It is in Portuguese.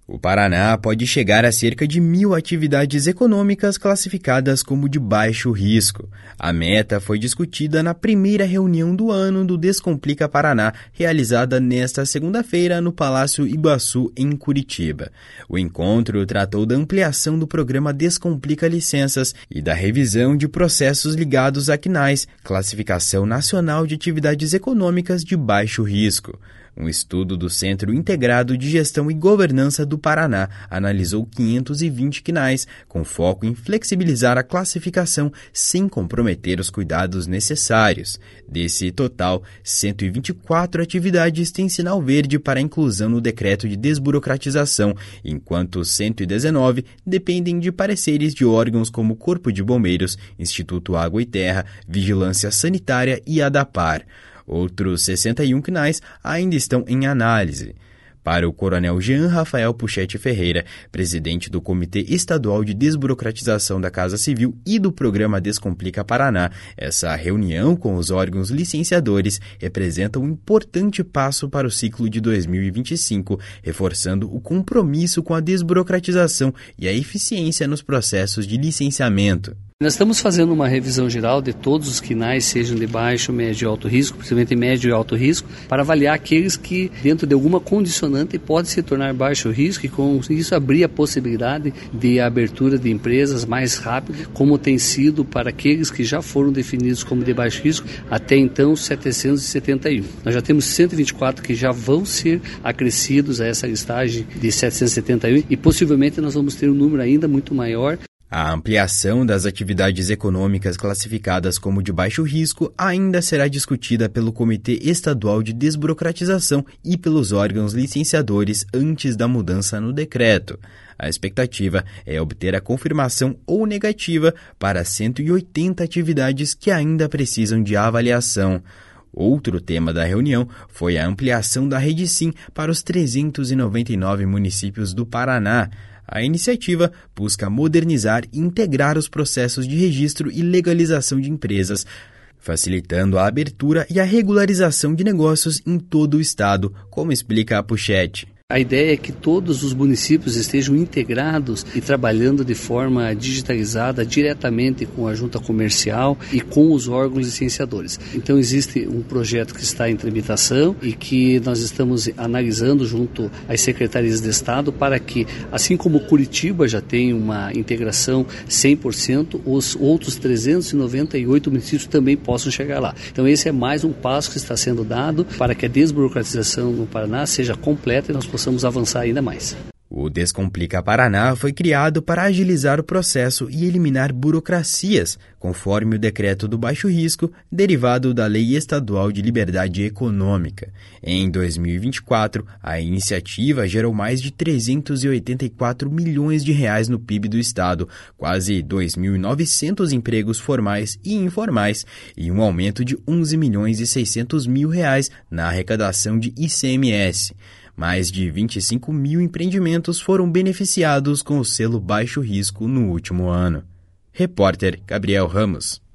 O Paraná pode chegar a cerca de 1.000 atividades econômicas classificadas como de baixo risco. A meta foi discutida na primeira reunião do ano do Descomplica Paraná, realizada nesta segunda-feira no Palácio Iguaçu, em Curitiba. O encontro tratou da ampliação do programa Descomplica Licenças e da revisão de processos ligados à CNAES, Classificação Nacional de Atividades Econômicas de Baixo Risco. Um estudo do Centro Integrado de Gestão e Governança do Paraná analisou 520 CNAES, com foco em flexibilizar a classificação sem comprometer os cuidados necessários. Desse total, 124 atividades têm sinal verde para inclusão no decreto de desburocratização, enquanto 119 dependem de pareceres de órgãos como Corpo de Bombeiros, Instituto Água e Terra, Vigilância Sanitária e ADAPAR. Outros 61 CNAES ainda estão em análise. Para o coronel Jean Rafael Puchetti Ferreira, presidente do Comitê Estadual de Desburocratização da Casa Civil e do Programa Descomplica Paraná, essa reunião com os órgãos licenciadores representa um importante passo para o ciclo de 2025, reforçando o compromisso com a desburocratização e a eficiência nos processos de licenciamento. Nós estamos fazendo uma revisão geral de todos os CNAES, sejam de baixo, médio e alto risco, principalmente médio e alto risco, para avaliar aqueles que, dentro de alguma condicionante, podem se tornar baixo risco e, com isso, abrir a possibilidade de abertura de empresas mais rápido, como tem sido para aqueles que já foram definidos como de baixo risco, até então 771. Nós já temos 124 que já vão ser acrescidos a essa listagem de 771 e, possivelmente, nós vamos ter um número ainda muito maior. A ampliação das atividades econômicas classificadas como de baixo risco ainda será discutida pelo Comitê Estadual de Desburocratização e pelos órgãos licenciadores antes da mudança no decreto. A expectativa é obter a confirmação ou negativa para 180 atividades que ainda precisam de avaliação. Outro tema da reunião foi a ampliação da Rede Sim para os 399 municípios do Paraná. A iniciativa busca modernizar e integrar os processos de registro e legalização de empresas, facilitando a abertura e a regularização de negócios em todo o estado, como explica a Puchetti. A ideia é que todos os municípios estejam integrados e trabalhando de forma digitalizada diretamente com a junta comercial e com os órgãos licenciadores. Então existe um projeto que está em tramitação e que nós estamos analisando junto às secretarias de Estado para que, assim como Curitiba já tem uma integração 100%, os outros 398 municípios também possam chegar lá. Então esse é mais um passo que está sendo dado para que a desburocratização no Paraná seja completa e nós possamos avançar ainda mais. O Descomplica Paraná foi criado para agilizar o processo e eliminar burocracias, conforme o decreto do baixo risco, derivado da Lei Estadual de Liberdade Econômica. Em 2024, a iniciativa gerou mais de 384 milhões de reais no PIB do estado, quase 2.900 empregos formais e informais e um aumento de 11 milhões e 600 mil reais na arrecadação de ICMS. Mais de 25 mil empreendimentos foram beneficiados com o selo Baixo Risco no último ano. Repórter Gabriel Ramos.